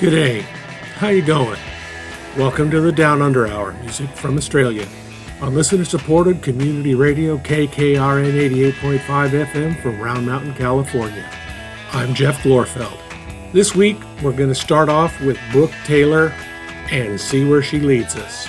G'day, how you going? Welcome to the Down Under Hour, music from Australia, on listener-supported community radio KKRN 88.5 FM from Round Mountain, California. I'm Jeff Glorfeld. This week, we're going to start off with Brooke Taylor and See Where She Leads Us.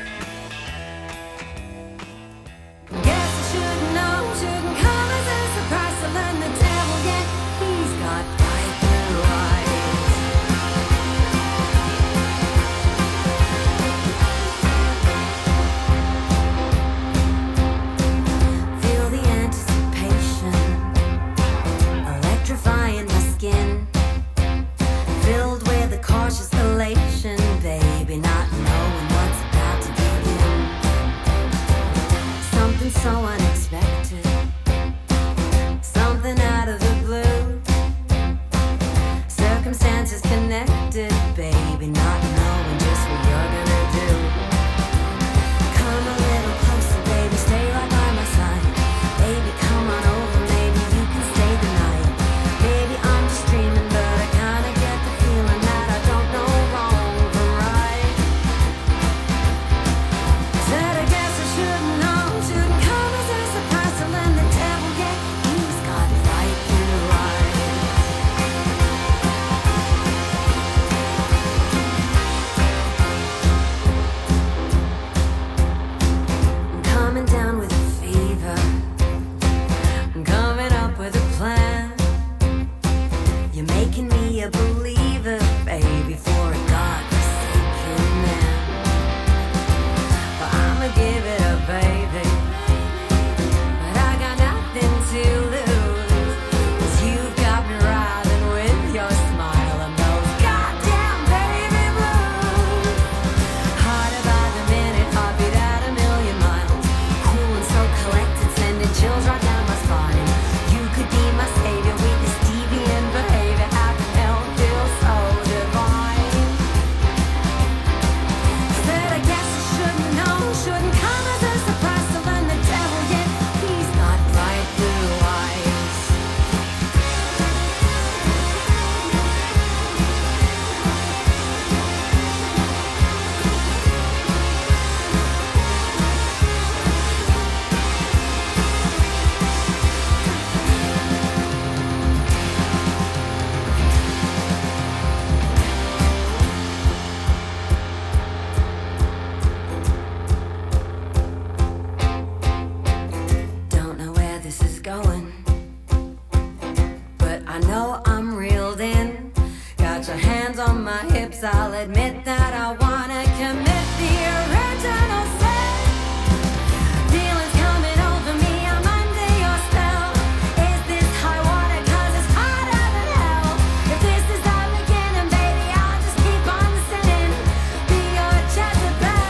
I'll admit that I wanna commit the original sin. Feelings coming over me, I'm under your spell. Is this high water? 'Cause it's hotter than hell. If this is the beginning, baby, I'll just keep on sinning. Be your Jezebel.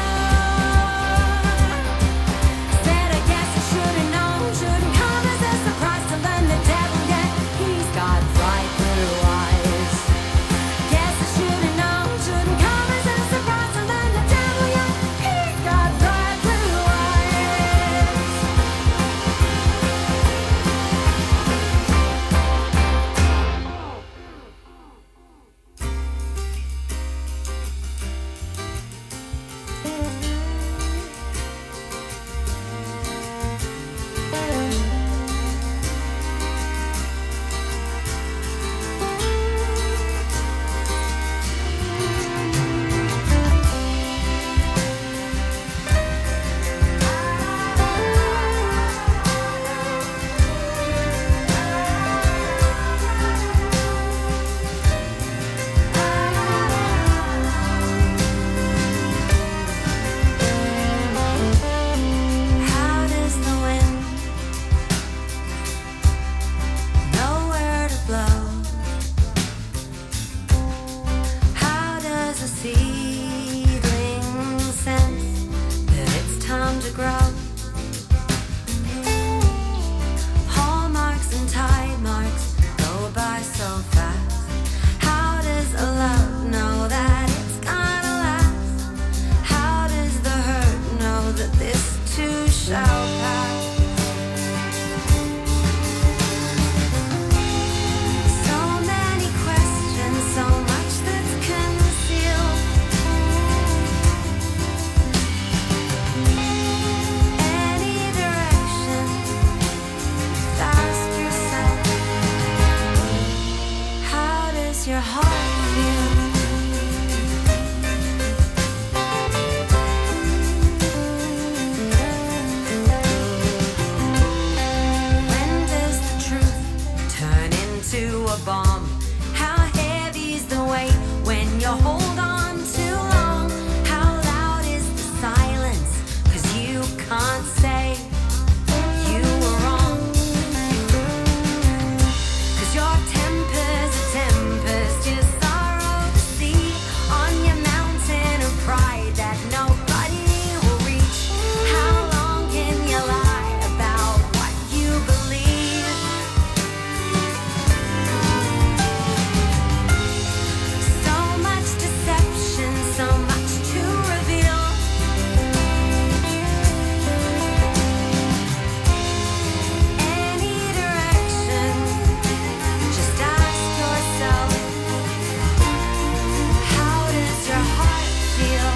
Said I guess I should've known. Shouldn't come as a surprise to learn the devil, yet he's got bright blue eyes. Guess I should've known. Shouldn't come you hold on too long? How loud is the silence? 'Cause you can't say you were wrong. 'Cause your temper's a tempest, your sorrow to see on your mountain of pride that nobody will reach. How long can you lie about what you believe? So much deception, so much to reveal. Any direction, just ask yourself, how does your heart feel?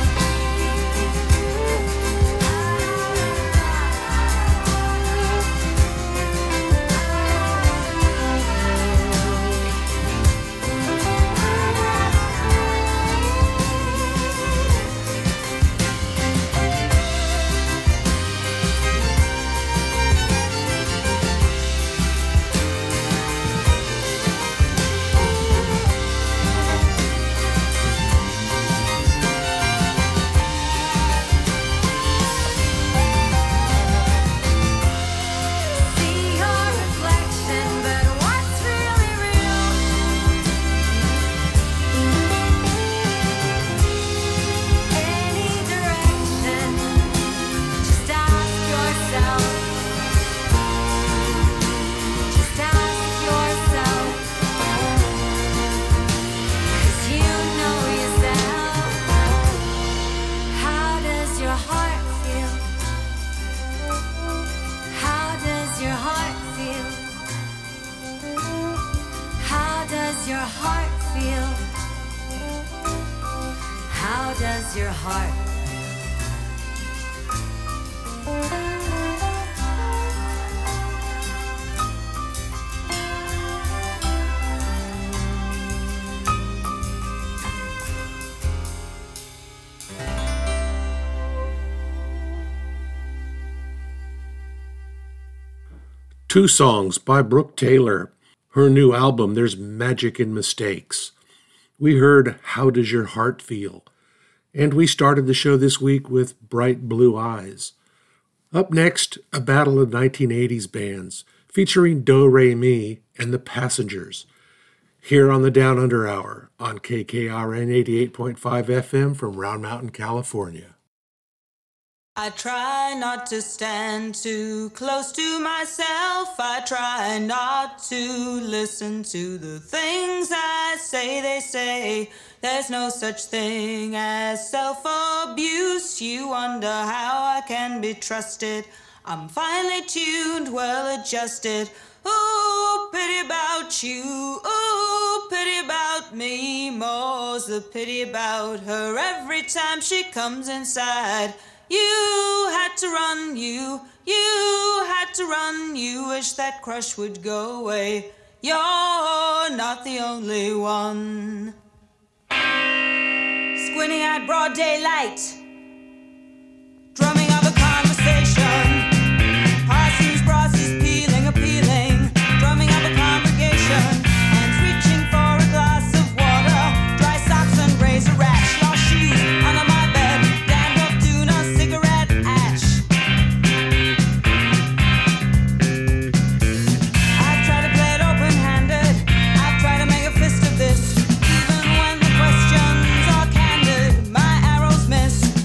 See your reflection, but what's really real? Any direction, just ask yourself. Just ask yourself. 'Cause you know yourself. How does your heart feel? How does your heart feel? How does your heart feel? How does your heart? Two songs by Brooke Taylor. Her new album, There's Magic in Mistakes. We heard How Does Your Heart Feel? And we started the show this week with Bright Blue Eyes. Up next, a battle of 1980s bands featuring Do Re Mi and the Passengers. Here on the Down Under Hour on KKRN 88.5 FM from Round Mountain, California. I try not to stand too close to myself. I try not to listen to the things I say. They say there's no such thing as self-abuse. You wonder how I can be trusted. I'm finely tuned, well adjusted. Ooh, pity about you. Ooh, pity about me. More's the pity about her every time she comes inside. You had to run, you had to run. You wish that crush would go away. You're not the only one. Squinting at broad daylight, drumming up a conversation. Parsons, brasses, peeling, appealing, drumming up a congregation. Hands reaching for a glass of water, dry socks and razor rash. Lost shoes under my bed, damned off tuna, cigarette ash. I've tried to play it open-handed, I've tried to make a fist of this. Even when the questions are candid, my arrows miss.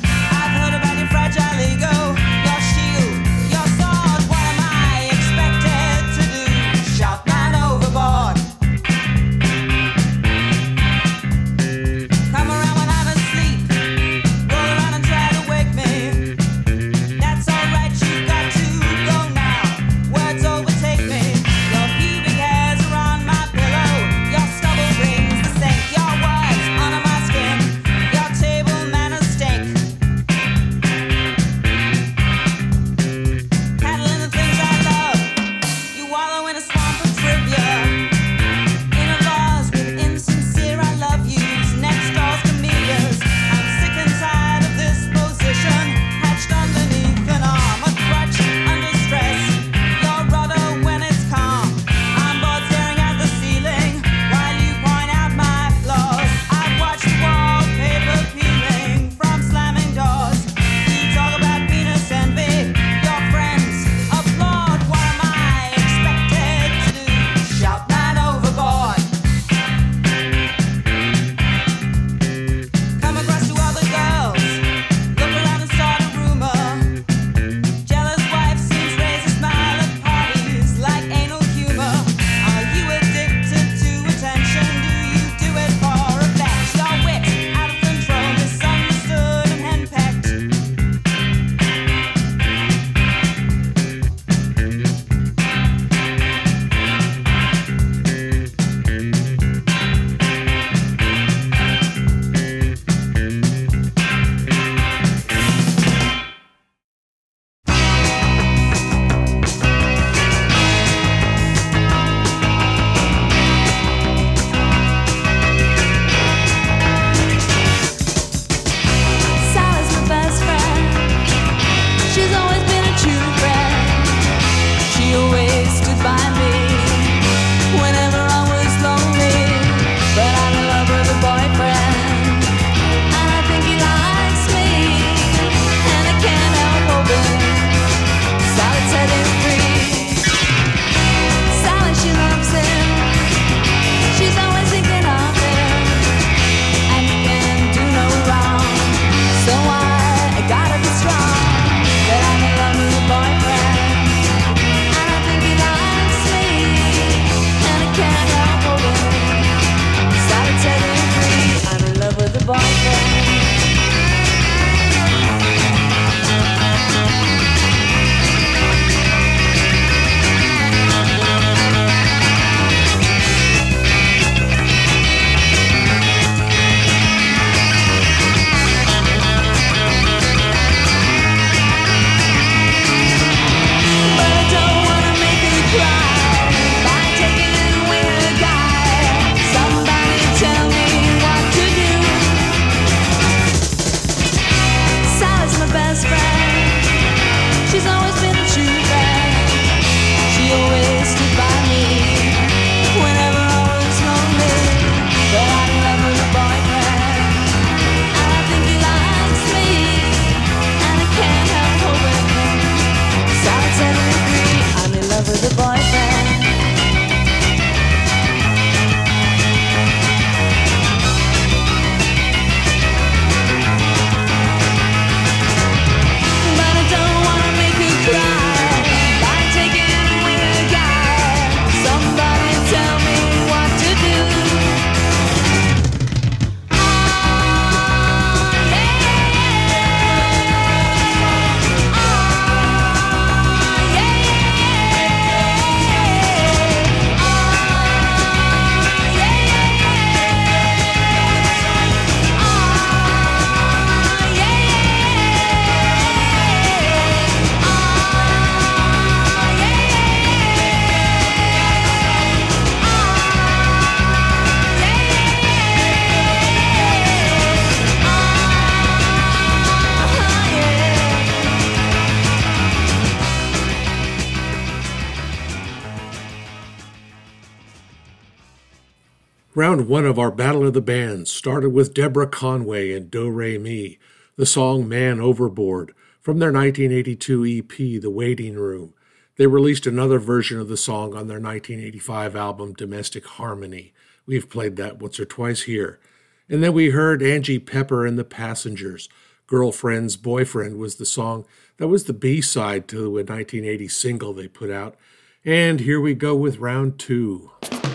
Round one of our Battle of the Bands started with Deborah Conway and Do Re Mi, the song Man Overboard, from their 1982 EP, The Waiting Room. They released another version of the song on their 1985 album, Domestic Harmony. We've played that once or twice here. And then we heard Angie Pepper and the Passengers. Girlfriend's Boyfriend was the song that was the B-side to a 1980 single they put out. And here we go with round two.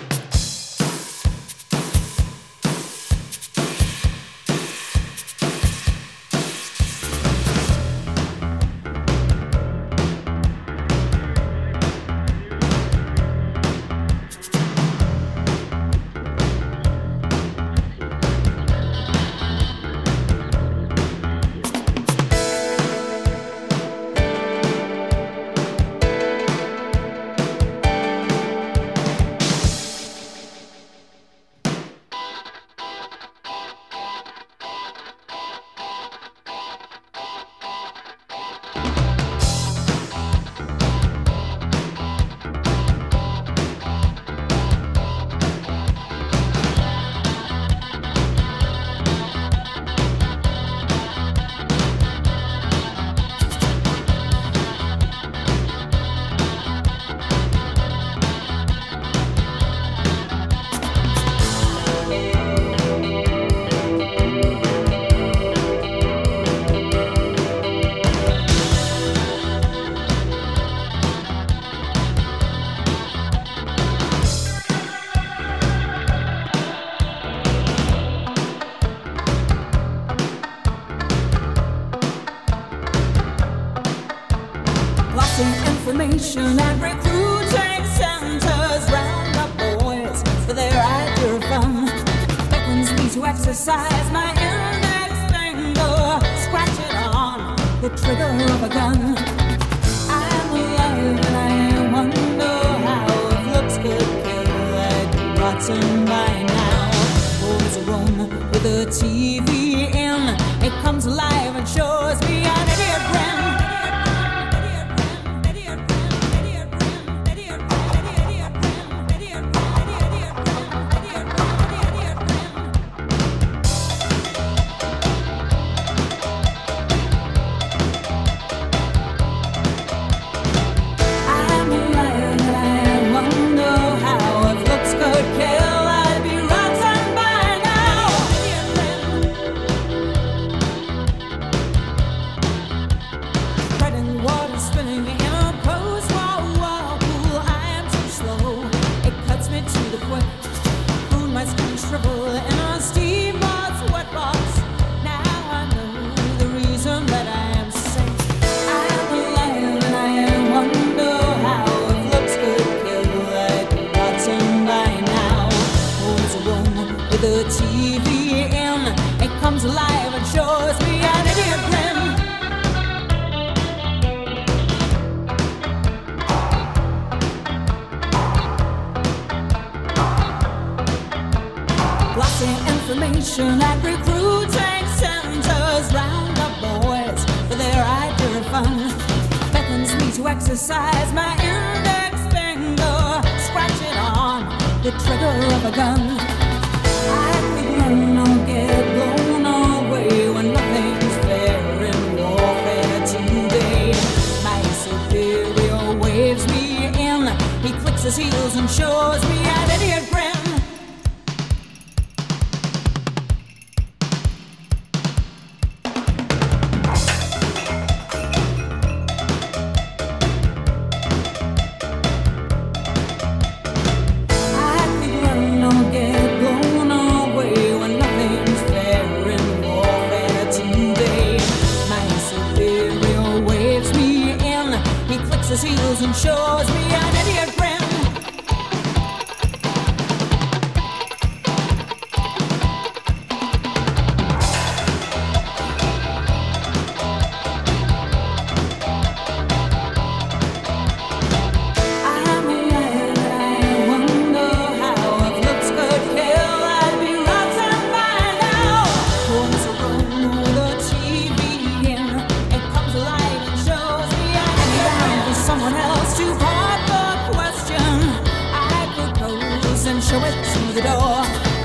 Information and recruiting centers round up boys for their idea of fun. Beckons me to exercise my index finger, scratch it on the trigger of a gun. I'm alive and I wonder how if looks could kill. I'd be rotten by now. Oh, there's a room with a TV in. It comes alive and shows me an idiot grin. Information at recruiting centers round up boys for their idea of fun. Beckons me to exercise my index finger, scratch it on the trigger of a gun. I could run or get blown away when nothing's fair in warfare today. My superior waves me in. He clicks his heels and shows me an idiot grin. His heels and shows me an idiot grin. I'm alive and I wonder how if looks could kill. I'd be rotten by now. Once a room with a TV in, it comes alive and shows me an someone else to part the question. I propose and show it to the door.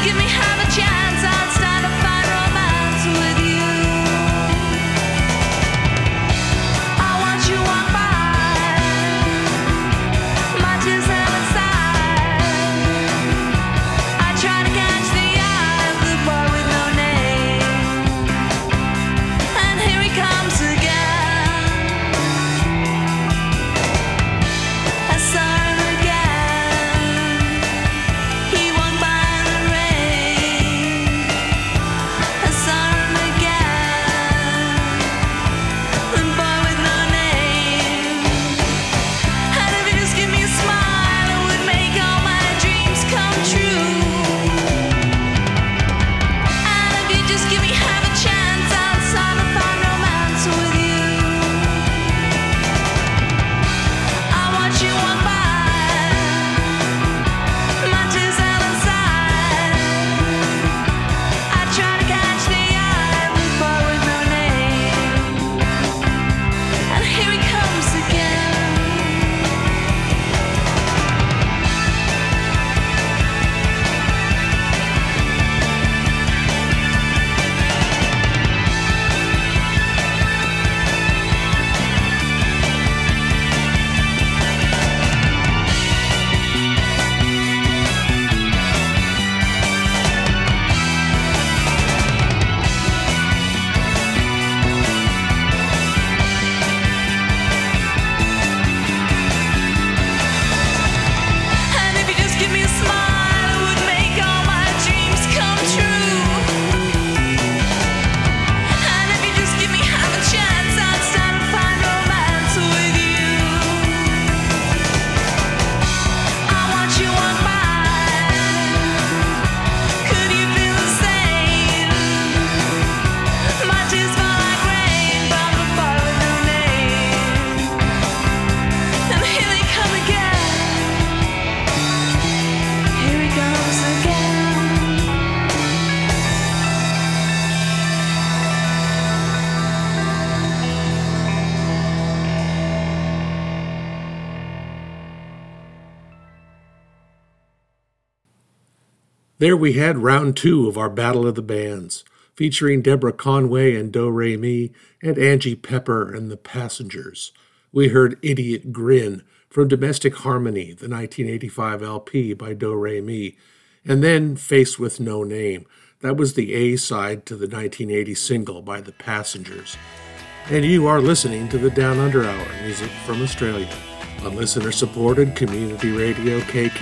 There we had round two of our Battle of the Bands, featuring Deborah Conway and Do Re Mi and Angie Pepper and the Passengers. We heard Idiot Grin from Domestic Harmony, the 1985 LP by Do Re Mi, and then Face with No Name. That was the A-side to the 1980 single by the Passengers. And you are listening to the Down Under Hour, music from Australia, on listener-supported community radio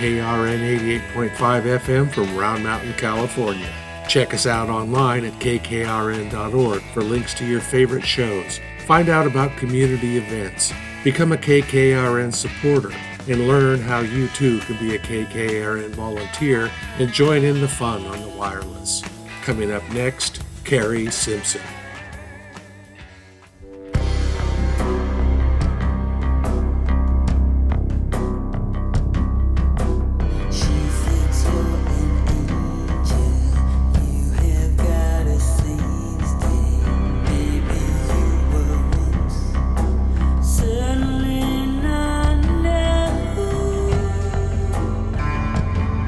KKRN 88.5 FM from Round Mountain, California. Check us out online at kkrn.org for links to your favorite shows. Find out about community events. Become a KKRN supporter and learn how you too can be a KKRN volunteer and join in the fun on the wireless. Coming up next, Carrie Simpson.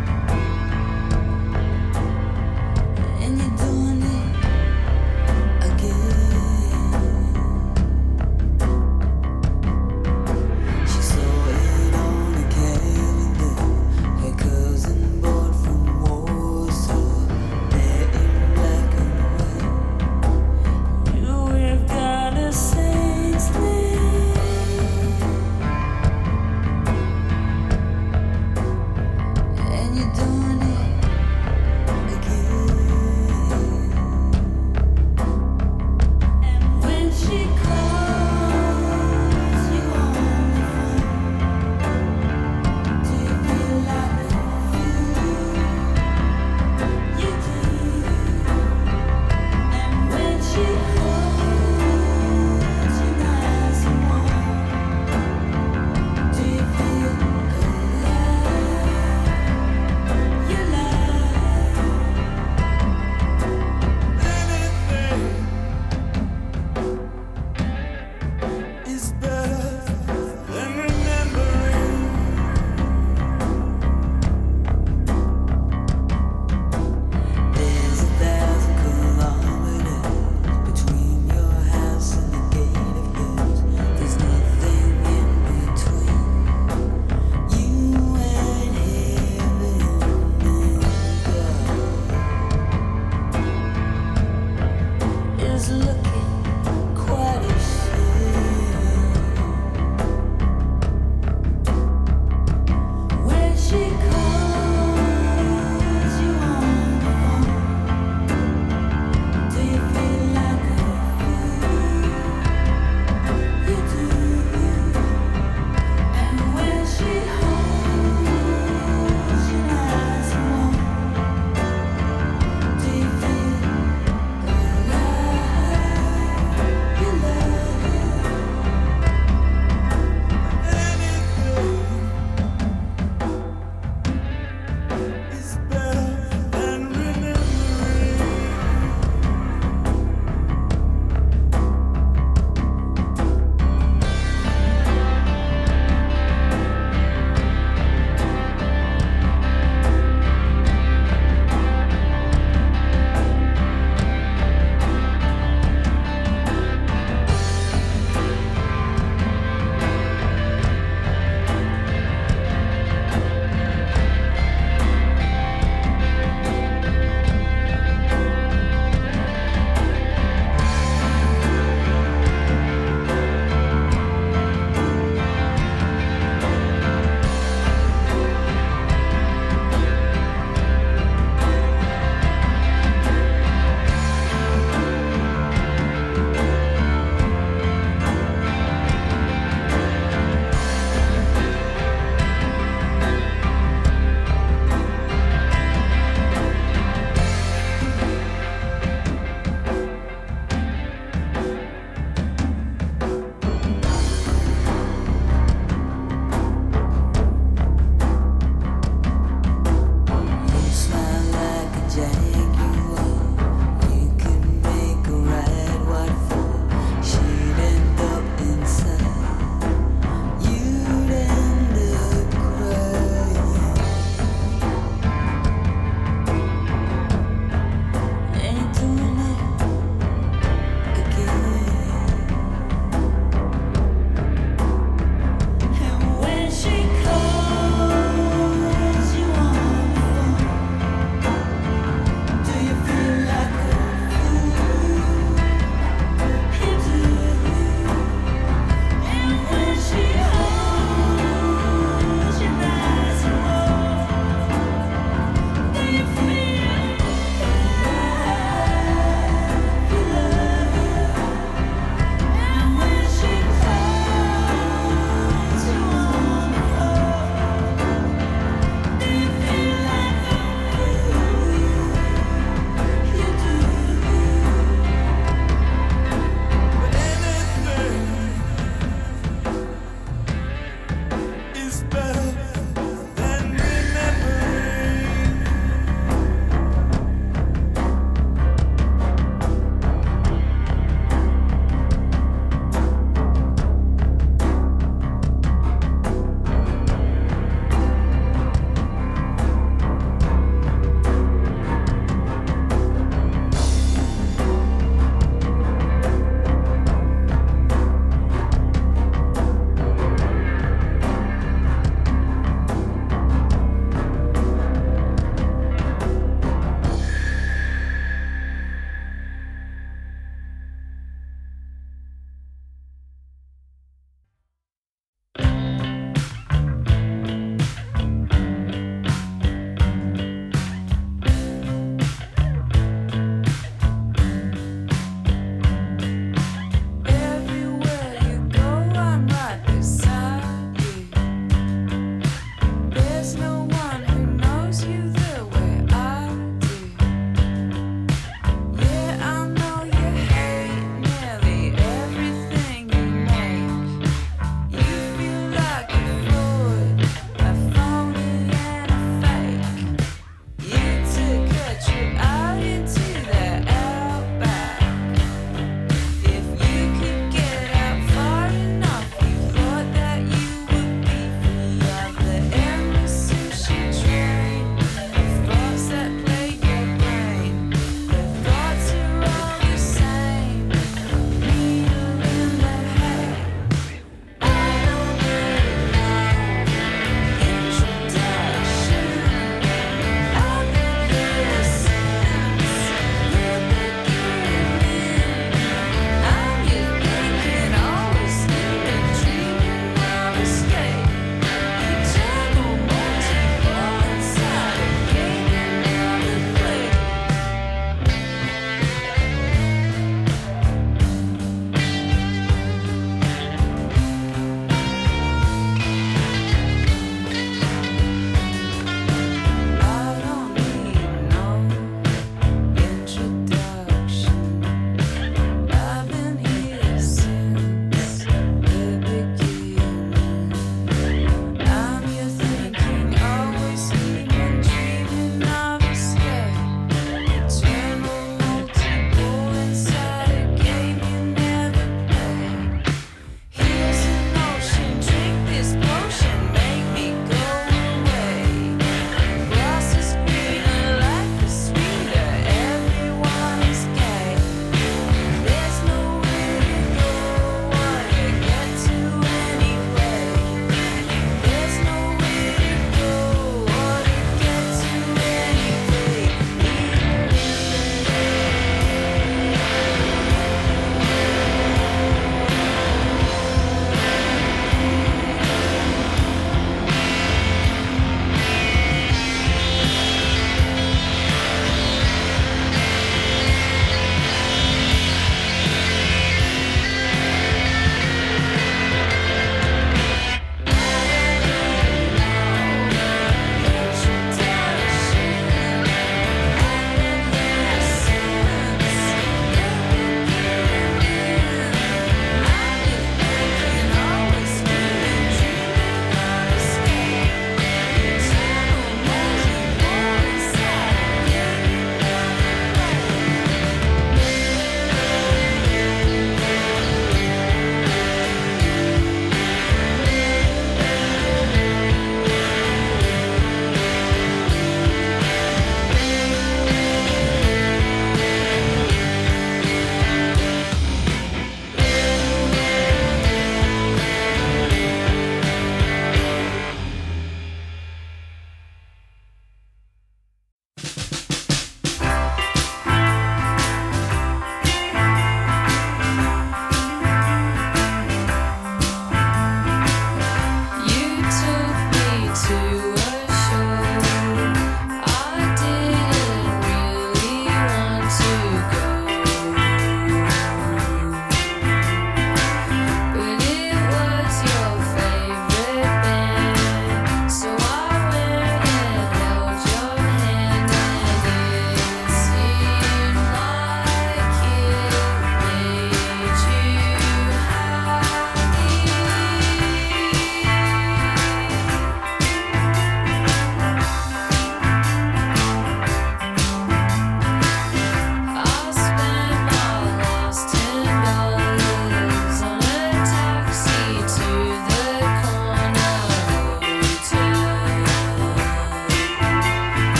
And you're doing it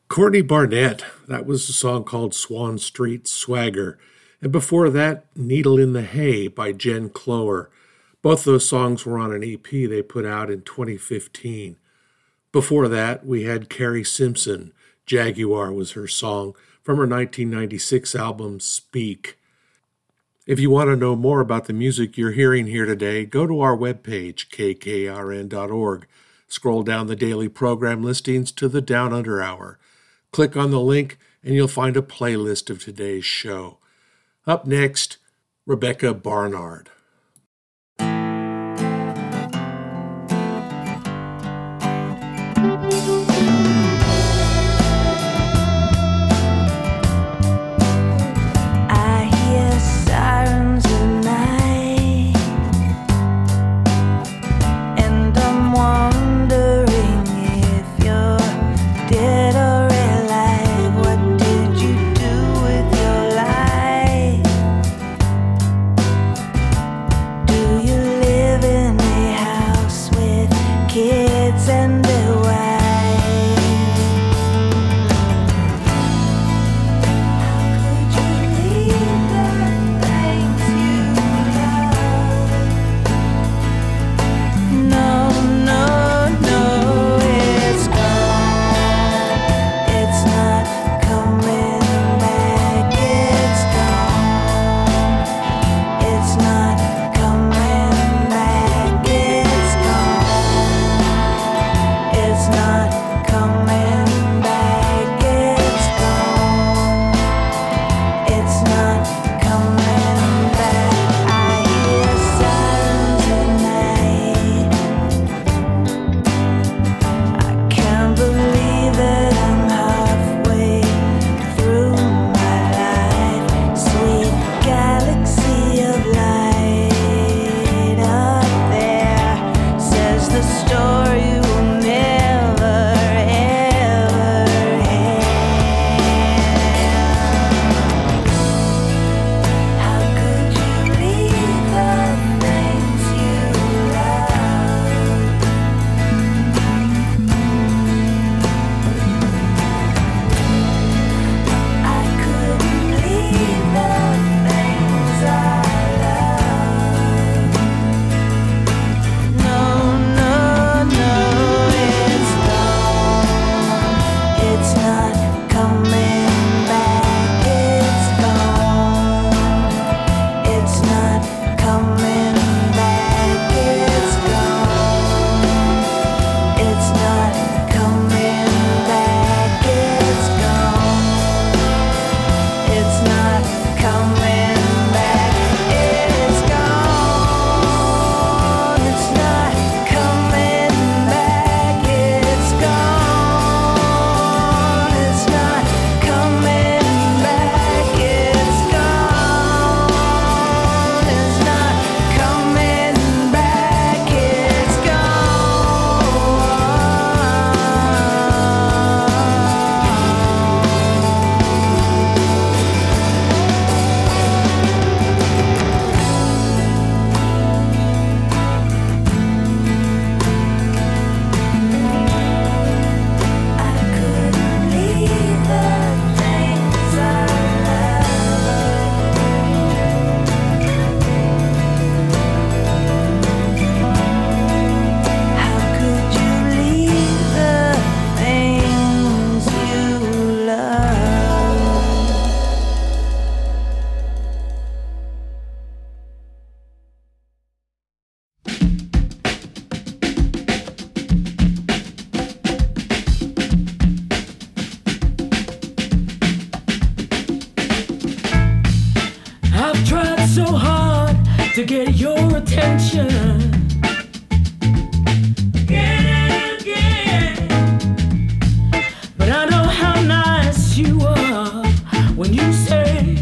Courtney Barnett, that was a song called Swan Street Swagger. And before that, Needle in the Hay by Jen Cloher. Both those songs were on an EP they put out in 2015. Before that, we had Carrie Simpson. Jaguar was her song from her 1996 album Speak. If you want to know more about the music you're hearing here today, go to our webpage, kkrn.org. Scroll down the daily program listings to the Down Under Hour. Click on the link and you'll find a playlist of today's show. Up next, Rebecca Barnard. I hear sirens at night, and I'm wondering if you're dead or alive. What did you do with your life? Do you live in a house with kids and a wife? To get your attention again and again, but I know how nice you are when you say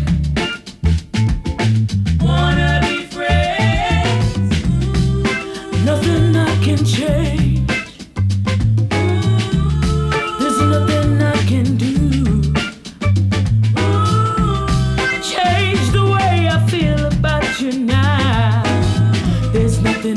wanna be friends. Nothing I can change. There's nothing I can do. Change the way I feel about you now. There's nothing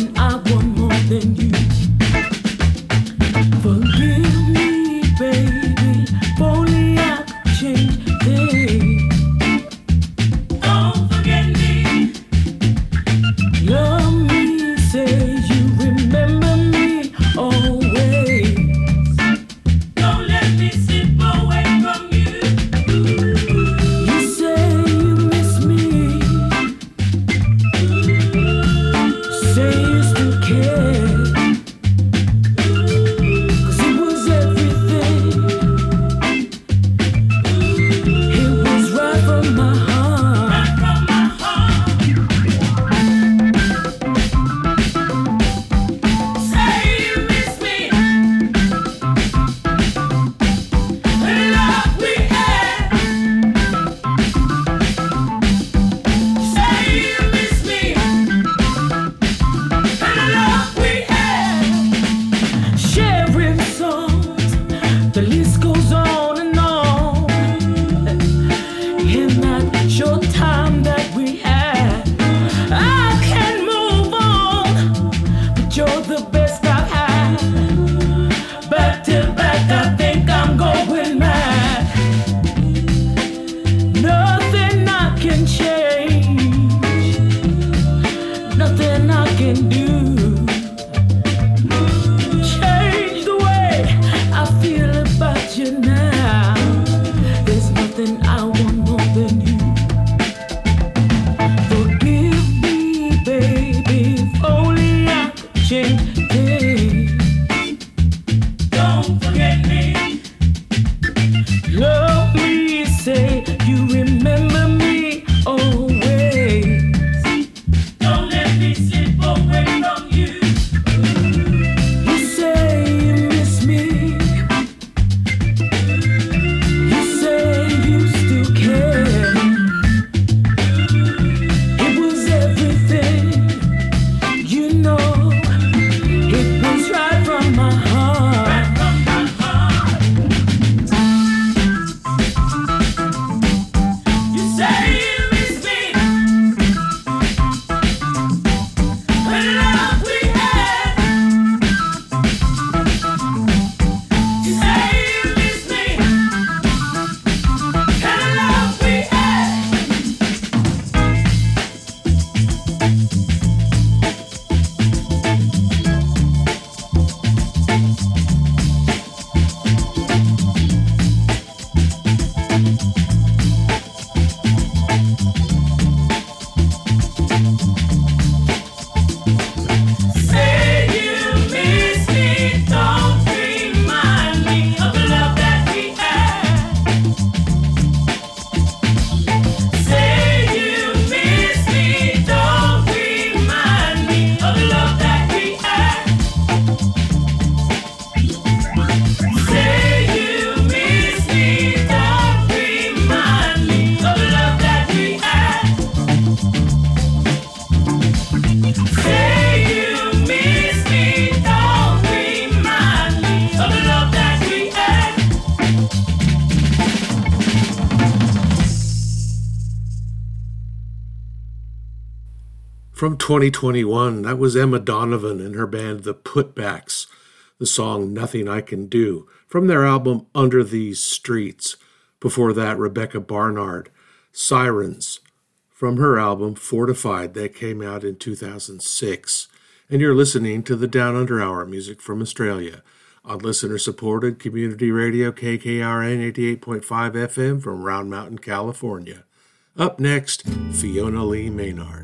From 2021, that was Emma Donovan and her band The Putbacks, the song Nothing I Can Do, from their album Under These Streets. Before that, Rebecca Barnard, Sirens, from her album Fortified, that came out in 2006. And you're listening to the Down Under Hour, music from Australia, on listener-supported community radio KKRN 88.5 FM from Round Mountain, California. Up next, Fiona Lee Maynard.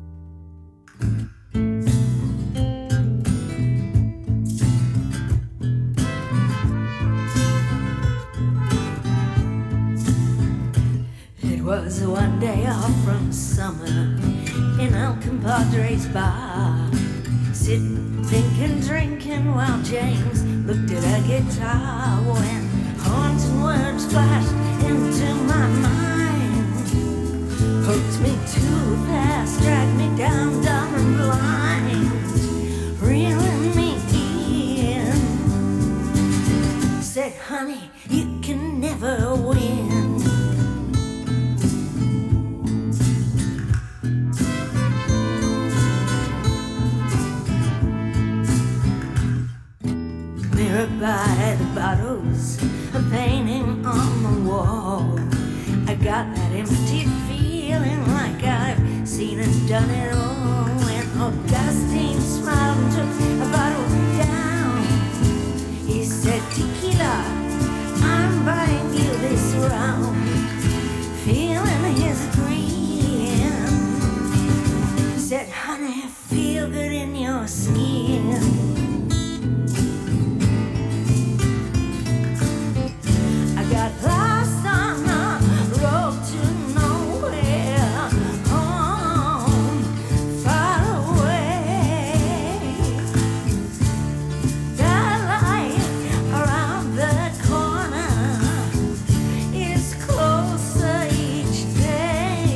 It was one day off from summer in El Compadre's bar, sitting, thinking, drinking while James looked at a guitar when haunting words flashed into my mind. Hooked me too fast, dragged me down, dumb and blind, reeling me in. Said, honey, you can never win. Mirrored by the bottles, a painting on the wall, I got that empty feeling like I've seen and done it all. When Augustine smiled and took a bottle down, he said, tequila, I'm buying you this round. Feeling his grin, said, honey, feel good in your skin. Got lost on the road to nowhere, home far away. The light around the corner is closer each day.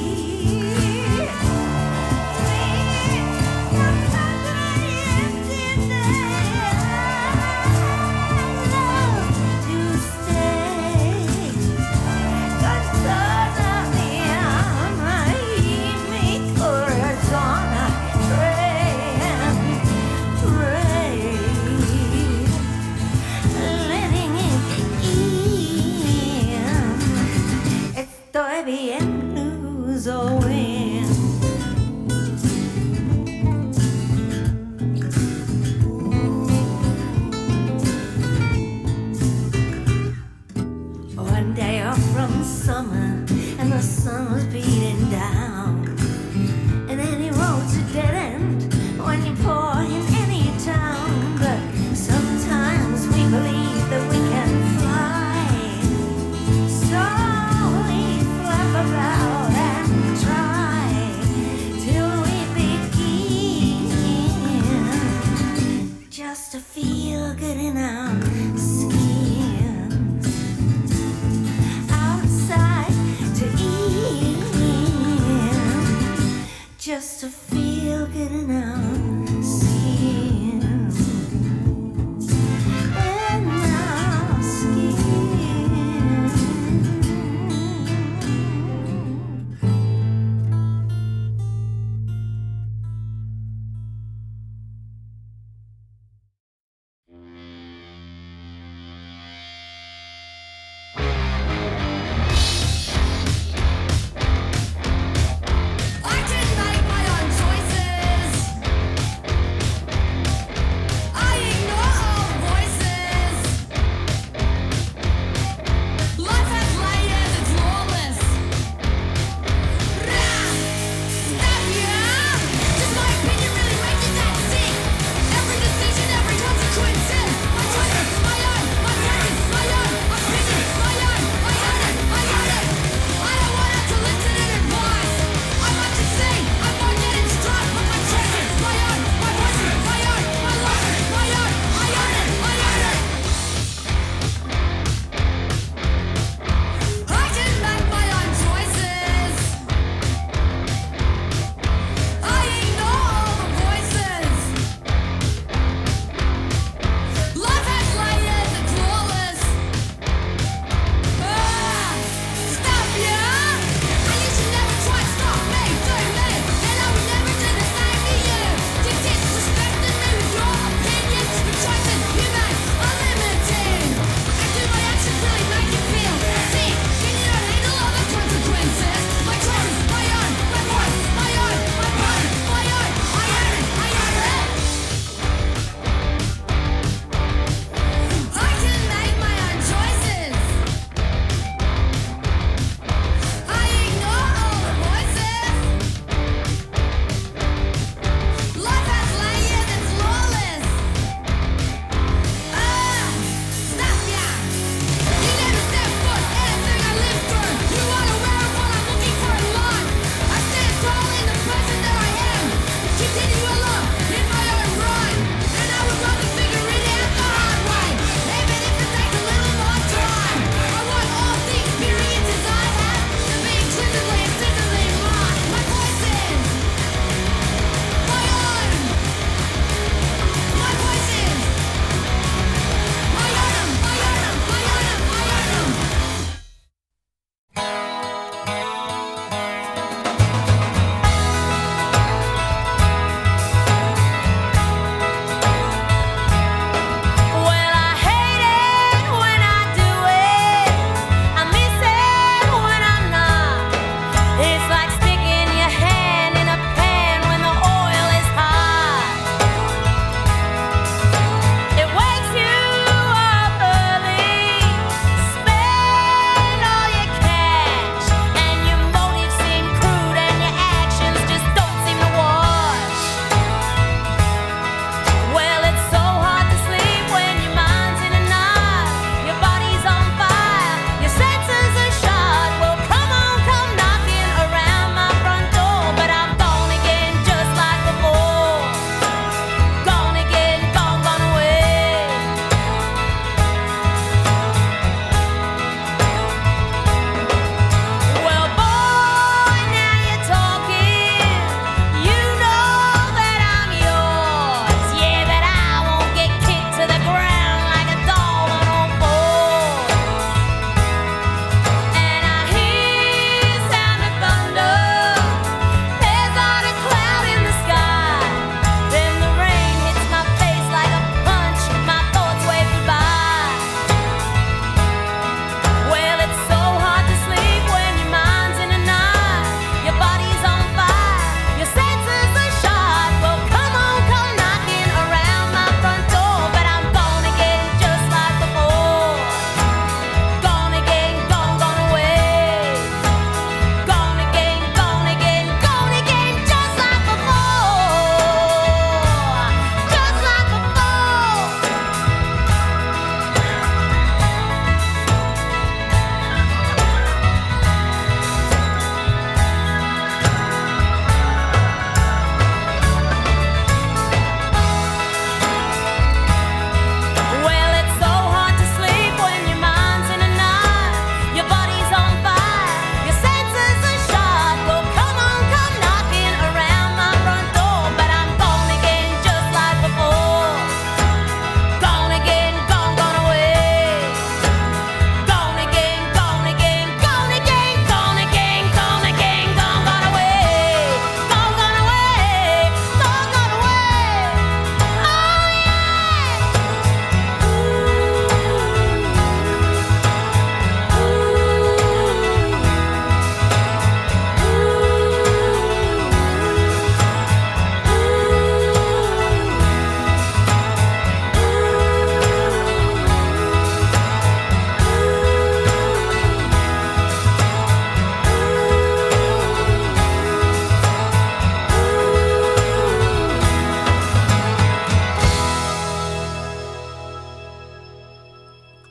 Estoy bien, lose or win. One day off from summer, and the sun was beating down, and any road's a dead end when you pour in any town. But sometimes we believe that we can fly, so we flap about and try till we begin just to feel good in our skin. Outside to in, just to feel good in our skin. In our skin. I didn't make my own choices.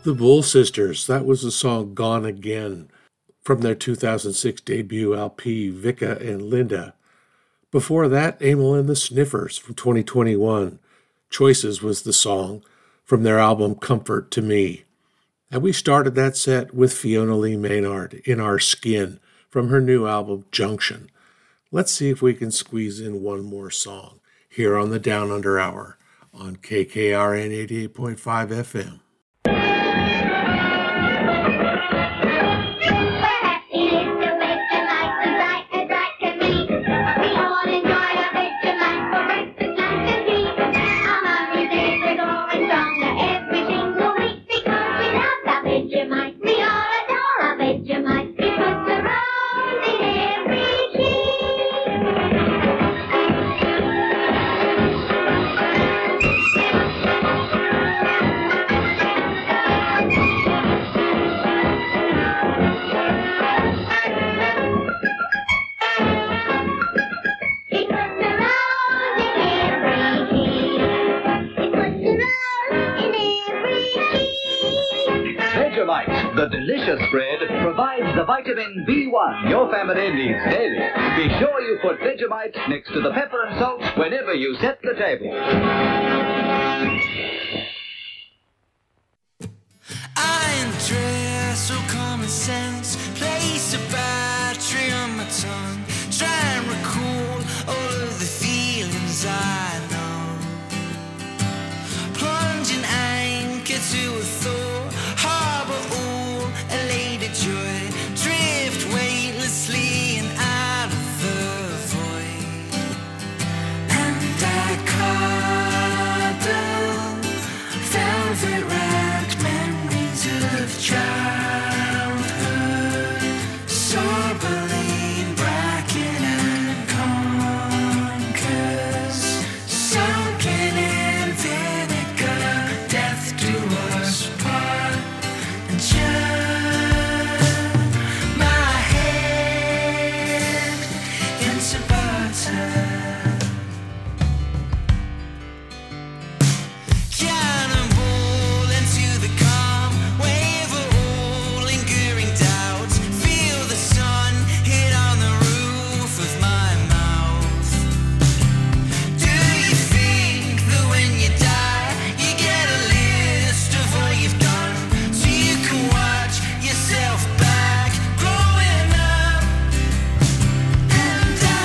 The Bull Sisters, that was the song Gone Again from their 2006 debut LP, Vika and Linda. Before that, Amyl and the Sniffers from 2021. Choices was the song from their album Comfort to Me. And we started that set with Fiona Lee Maynard, In Our Skin, from her new album Junction. Let's see if we can squeeze in one more song here on the Down Under Hour on KKRN 88.5 FM. The delicious spread provides the vitamin B1 your family needs daily. Be sure you put Vegemite next to the pepper and salt whenever you set the table. Iron dress or common sense, place a battery on my tongue. Try and recall all of the feelings I know. Plunging anchor to a thought, harbor all elated joy. Drift weightlessly and out of the void. And I cuddle velvet wrapped memories of childhood, Sorbeline, Bracken and Conkers, sunken in vinegar, death do us part, and turn my head into butter. Cannonball into the calm, wave all lingering doubts. Feel the sun hit on the roof of my mouth. Do you think that when you die, you get a list of all you've done, so you can watch yourself back growing up? And I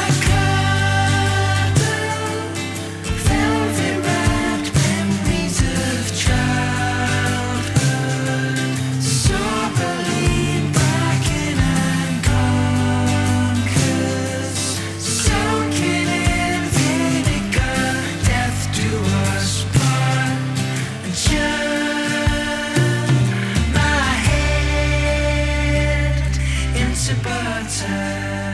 cuddle velvet wrapped memories of childhood, Sorbeline, Bracken and Conkers, soaking in vinegar, death do us part, and turn my head into butter.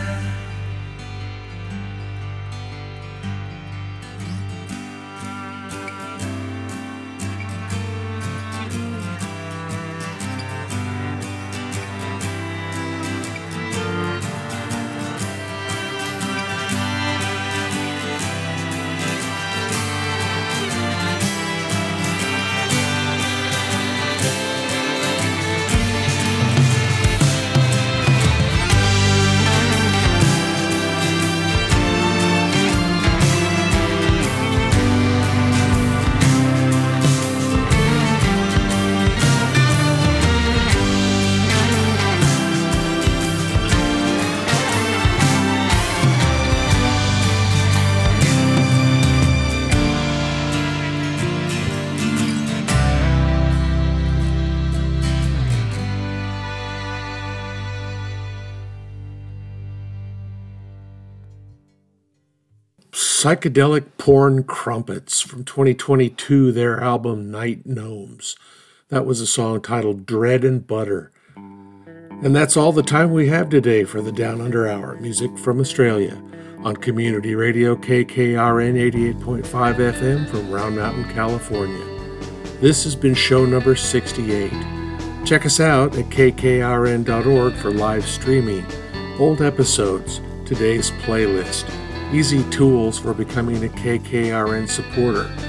Psychedelic Porn Crumpets from 2022, their album Night Gnomes. That was a song titled Dread and Butter. And that's all the time we have today for the Down Under Hour, music from Australia, on Community Radio KKRN 88.5 FM from Round Mountain, California. This has been show number 68. Check us out at kkrn.org for live streaming, old episodes, today's playlist, easy tools for becoming a KKRN supporter,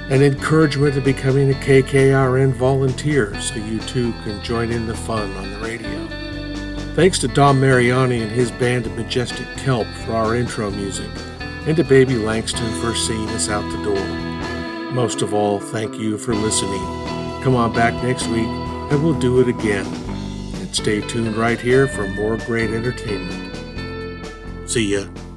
and encouragement to becoming a KKRN volunteer so you too can join in the fun on the radio. Thanks to Dom Mariani and his band of Majestic Kelp for our intro music, and to Baby Langston for seeing us out the door. Most of all, thank you for listening. Come on back next week and we'll do it again. And stay tuned right here for more great entertainment. See ya.